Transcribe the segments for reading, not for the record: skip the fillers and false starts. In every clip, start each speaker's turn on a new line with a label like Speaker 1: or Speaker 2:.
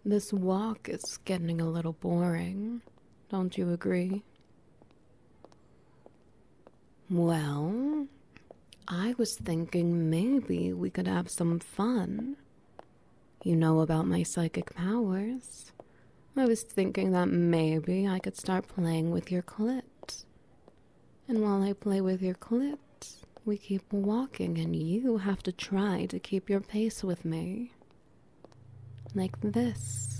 Speaker 1: This walk is getting a little boring, don't you agree? Well, I was thinking maybe we could have some fun. You know about my psychic powers. I was thinking that maybe I could start playing with your clit. And while I play with your clit, we keep walking and you have to try to keep your pace with me. Like this.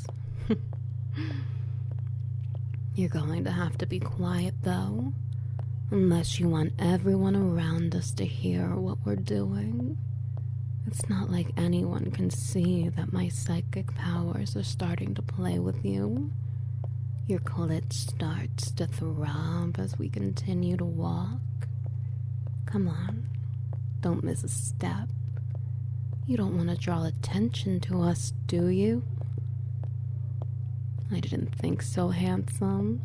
Speaker 1: You're going to have to be quiet though, unless you want everyone around us to hear what we're doing. It's not like anyone can see that my psychic powers are starting to play with you. Your clit starts to throb as we continue to walk. Come on, don't miss a step. You don't want to draw attention to us, do you? I didn't think so, handsome.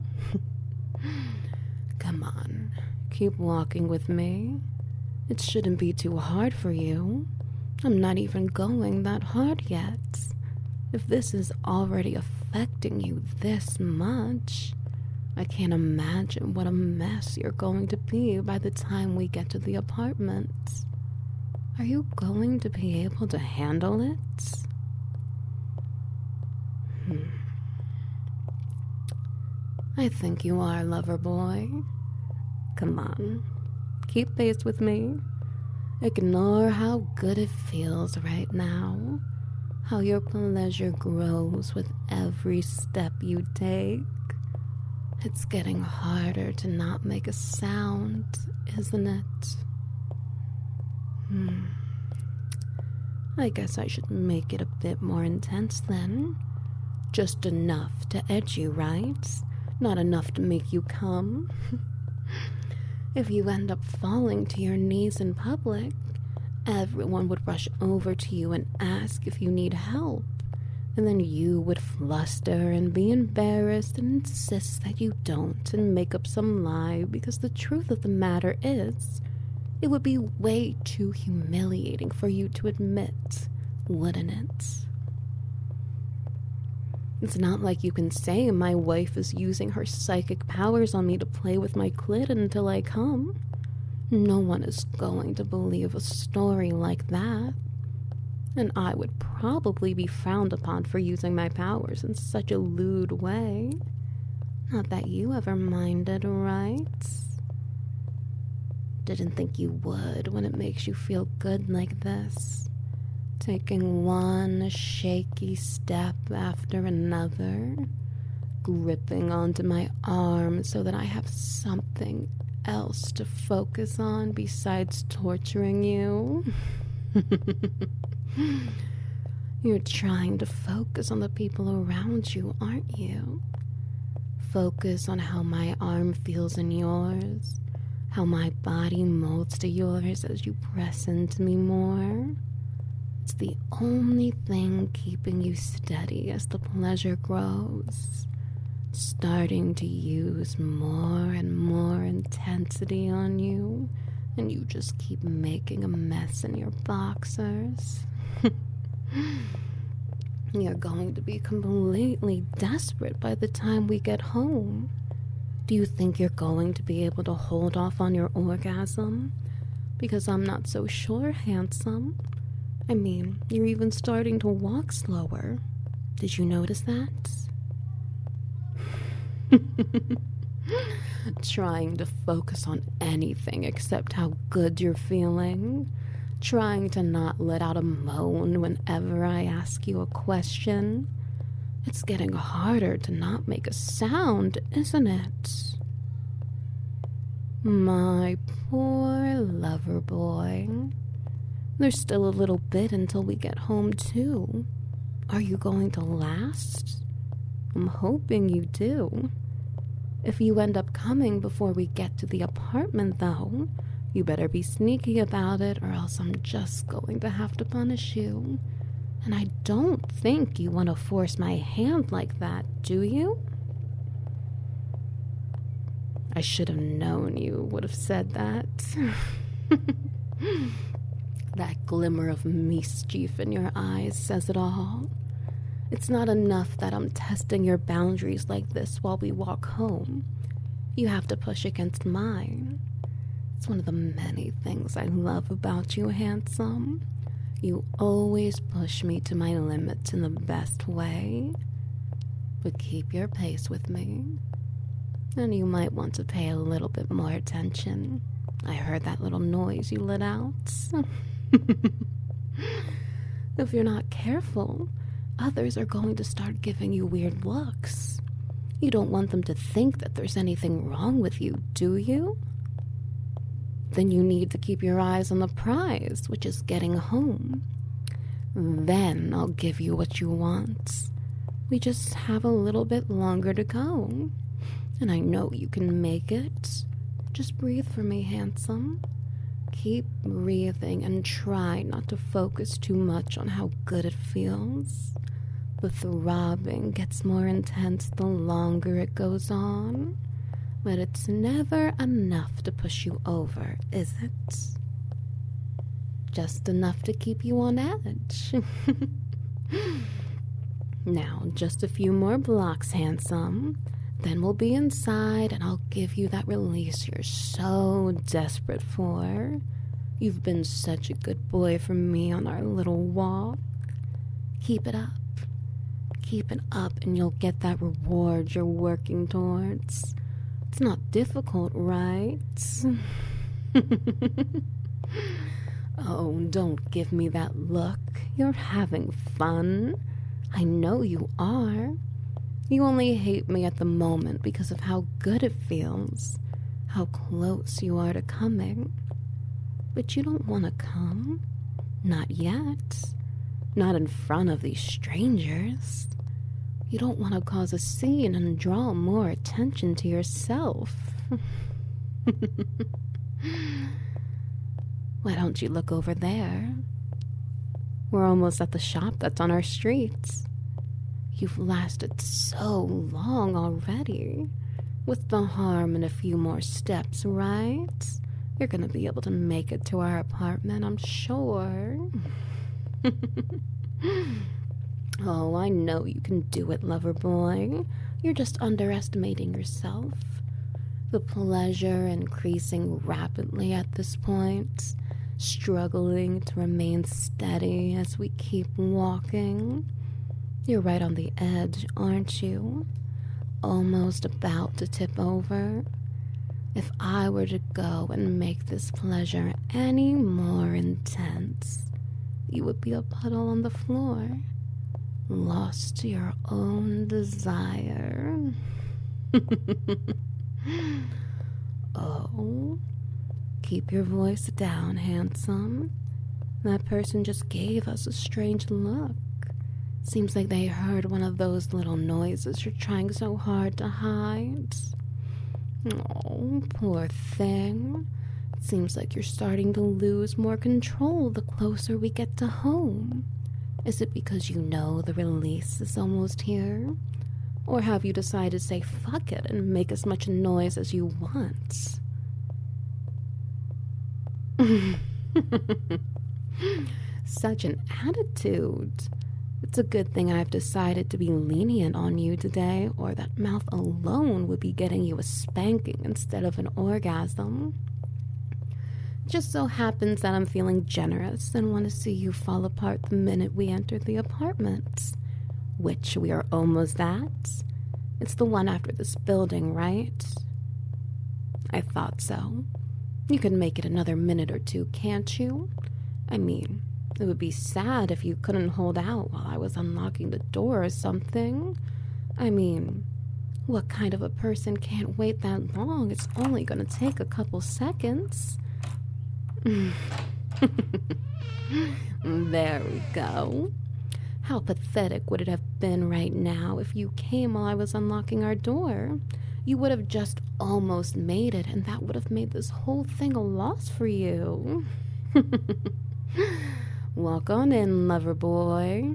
Speaker 1: Come on, keep walking with me. It shouldn't be too hard for you. I'm not even going that hard yet. If this is already affecting you this much, I can't imagine what a mess you're going to be by the time we get to the apartment. Are you going to be able to handle it? I think you are, lover boy. Come on, keep pace with me. Ignore how good it feels right now. How your pleasure grows with every step you take. It's getting harder to not make a sound, isn't it? I guess I should make it a bit more intense then. Just enough to edge you, right? Not enough to make you come. If you end up falling to your knees in public, everyone would rush over to you and ask if you need help. And then you would fluster and be embarrassed and insist that you don't and make up some lie, because the truth of the matter is, it would be way too humiliating for you to admit, wouldn't it? It's not like you can say my wife is using her psychic powers on me to play with my clit until I come. No one is going to believe a story like that. And I would probably be frowned upon for using my powers in such a lewd way. Not that you ever minded, right? Didn't think you would when it makes you feel good like this. Taking one shaky step after another. Gripping onto my arm so that I have something else to focus on besides torturing you. You're trying to focus on the people around you, aren't you? Focus on how my arm feels in yours, how my body molds to yours as you press into me more. It's the only thing keeping you steady as the pleasure grows, starting to use more and more intensity on you, and you just keep making a mess in your boxers. You're going to be completely desperate by the time we get home. Do you think you're going to be able to hold off on your orgasm? Because I'm not so sure, handsome. I mean, you're even starting to walk slower. Did you notice that? Trying to focus on anything except how good you're feeling. Trying to not let out a moan whenever I ask you a question. It's getting harder to not make a sound, isn't it? My poor lover boy. There's still a little bit until we get home, too. Are you going to last? I'm hoping you do. If you end up coming before we get to the apartment, though, you better be sneaky about it, or else I'm just going to have to punish you. And I don't think you want to force my hand like that, do you? I should have known you would have said that. That glimmer of mischief in your eyes says it all. It's not enough that I'm testing your boundaries like this while we walk home. You have to push against mine. It's one of the many things I love about you, handsome. You always push me to my limits in the best way. But keep your pace with me. And you might want to pay a little bit more attention. I heard that little noise you let out. If you're not careful, others are going to start giving you weird looks. You don't want them to think that there's anything wrong with you, do you? Then you need to keep your eyes on the prize, which is getting home. Then I'll give you what you want. We just have a little bit longer to go. And I know you can make it. Just breathe for me, handsome. Keep breathing and try not to focus too much on how good it feels. The throbbing gets more intense the longer it goes on. But it's never enough to push you over, is it? Just enough to keep you on edge. Now, just a few more blocks, handsome. Then we'll be inside and I'll give you that release you're so desperate for. You've been such a good boy for me on our little walk. Keep it up. Keep it up and you'll get that reward you're working towards. It's not difficult, right? Oh, don't give me that look. You're having fun. I know you are. You only hate me at the moment because of how good it feels, how close you are to coming. But you don't want to come. Not yet. Not in front of these strangers. You don't want to cause a scene and draw more attention to yourself. Why don't you look over there? We're almost at the shop that's on our streets. You've lasted so long already. With the harm and a few more steps, right? You're gonna be able to make it to our apartment, I'm sure. Oh, I know you can do it, lover boy. You're just underestimating yourself. The pleasure increasing rapidly at this point, struggling to remain steady as we keep walking. You're right on the edge, aren't you? Almost about to tip over. If I were to go and make this pleasure any more intense, you would be a puddle on the floor, lost to your own desire. Oh, keep your voice down, handsome. That person just gave us a strange look. Seems like they heard one of those little noises you're trying so hard to hide. Oh, poor thing. It seems like you're starting to lose more control the closer we get to home. Is it because you know the release is almost here? Or have you decided to say fuck it and make as much noise as you want? Such an attitude. It's a good thing I've decided to be lenient on you today, or that mouth alone would be getting you a spanking instead of an orgasm. Just so happens that I'm feeling generous and want to see you fall apart the minute we enter the apartment, which we are almost at. It's the one after this building, right? I thought so. You can make it another minute or two, can't you? I mean, it would be sad if you couldn't hold out while I was unlocking the door or something. I mean, what kind of a person can't wait that long? It's only going to take a couple seconds. There we go. How pathetic would it have been right now if you came while I was unlocking our door? You would have just almost made it, and that would have made this whole thing a loss for you. Walk on in, lover boy.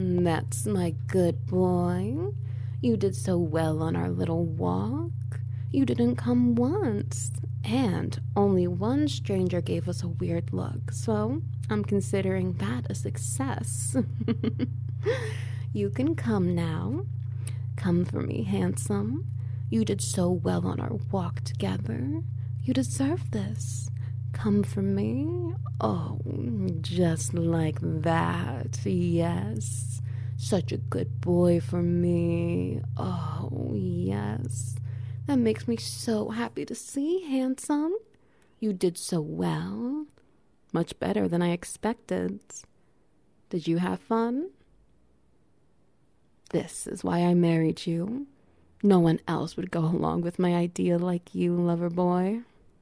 Speaker 1: That's my good boy. You did so well on our little walk. You didn't come once. And only one stranger gave us a weird look, so I'm considering that a success. You can come now. Come for me, handsome. You did so well on our walk together. You deserve this. Come for me. Oh, just like that. Yes. Such a good boy for me. Oh, yes. That makes me so happy to see, handsome. You did so well. Much better than I expected. Did you have fun? This is why I married you. No one else would go along with my idea like you, lover boy.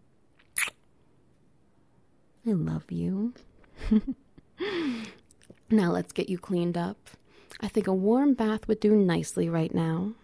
Speaker 1: I love you. Now let's get you cleaned up. I think a warm bath would do nicely right now.